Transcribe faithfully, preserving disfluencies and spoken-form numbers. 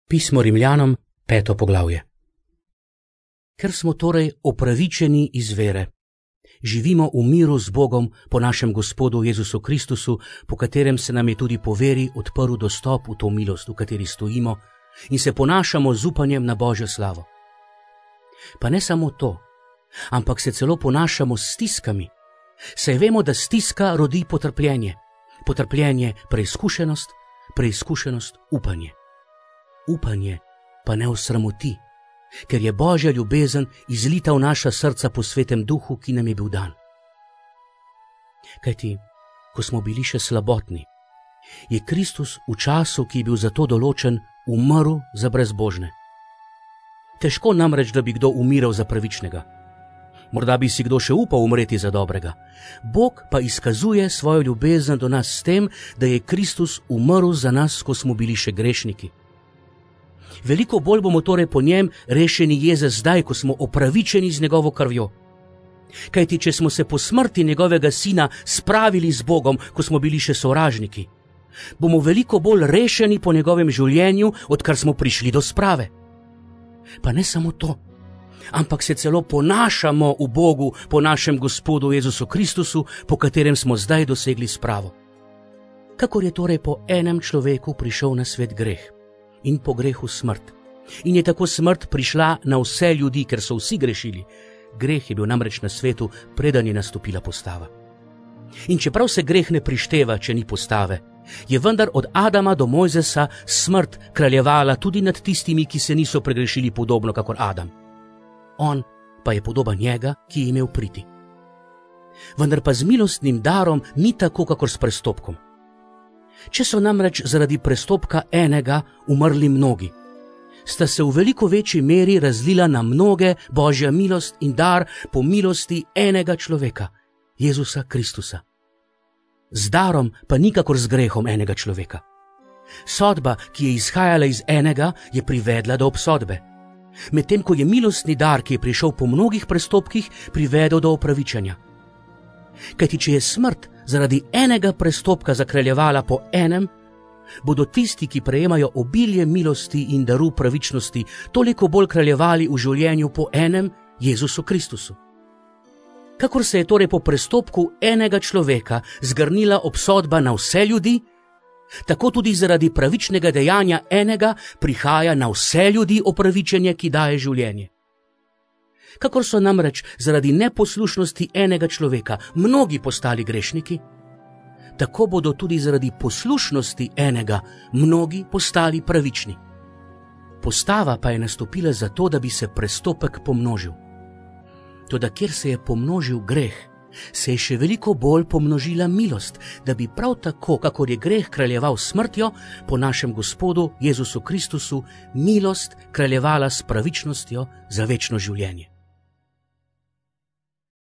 Pismo Rimljanom, peto poglavje. Ker smo torej opravičeni iz vere, živimo v miru z Bogom po našem Gospodu Jezusu Kristusu, po katerem se nam je tudi po veri odprl dostop v to milost, v kateri stojimo, in se ponašamo z upanjem na Božjo slavo. Pa ne samo to, ampak se celo ponašamo s stiskami, saj vemo, da stiska rodi potrpljenje, potrpljenje preizkušenost, preizkušenost upanje. Upanje pa ne osramoti, ker je Božja ljubezen izlita v naša srca po Svetem Duhu, ki nam je bil dan. Kajti, ko smo bili še slabotni, je Kristus v času, ki je bil za to določen, umrl za brezbožne. Težko namreč, da bi kdo umiral za pravičnega. Morda bi si kdo še upal umreti za dobrega. Bog pa izkazuje svojo ljubezen do nas s tem, da je Kristus umrl za nas, ko smo bili še grešniki. Veliko bolj bomo torej po njem rešeni jeze zdaj, ko smo opravičeni z njegovo krvjo. Kajti, če smo se po smrti njegovega sina spravili z Bogom, ko smo bili še sovražniki, bomo veliko bolj rešeni po njegovem življenju, odkar smo prišli do sprave. Pa ne samo to, ampak se celo ponašamo v Bogu po našem Gospodu Jezusu Kristusu, po katerem smo zdaj dosegli spravo. Kakor je torej po enem človeku prišel na svet greh in po grehu smrt, in je tako smrt prišla na vse ljudi, ker so vsi grešili. Greh je bil namreč na svetu, preden je nastopila postava. In čeprav se greh ne prišteva, če ni postave, je vendar od Adama do Mojzesa smrt kraljevala tudi nad tistimi, ki se niso pregrešili podobno kakor Adam. On pa je podoba njega, ki je imel priti. Vendar pa z milostnim darom ni tako, kakor s prestopkom. Če so namreč zaradi prestopka enega umrli mnogi, sta se v veliko večji meri razlila na mnoge Božja milost in dar po milosti enega človeka, Jezusa Kristusa. Z darom pa nikakor z grehom enega človeka. Sodba, ki je izhajala iz enega, je privedla do obsodbe, medtem ko je milostni dar, ki je prišel po mnogih prestopkih, privedel do opravičenja. Kajti, če je smrt zaradi enega prestopka zakraljevala po enem, bodo tisti, ki prejemajo obilje milosti in daru pravičnosti, toliko bolj kraljevali v življenju po enem, Jezusu Kristusu. Kakor se je torej po prestopku enega človeka zgrnila obsodba na vse ljudi, tako tudi zaradi pravičnega dejanja enega prihaja na vse ljudi opravičenje, ki daje življenje. Kakor so namreč zaradi neposlušnosti enega človeka mnogi postali grešniki, tako bodo tudi zaradi poslušnosti enega mnogi postali pravični. Postava pa je nastopila zato, da bi se prestopek pomnožil. Toda kjer se je pomnožil greh, se je še veliko bolj pomnožila milost, da bi prav tako, kakor je greh kraljeval smrtjo, po našem Gospodu Jezusu Kristusu milost kraljevala s pravičnostjo za večno življenje.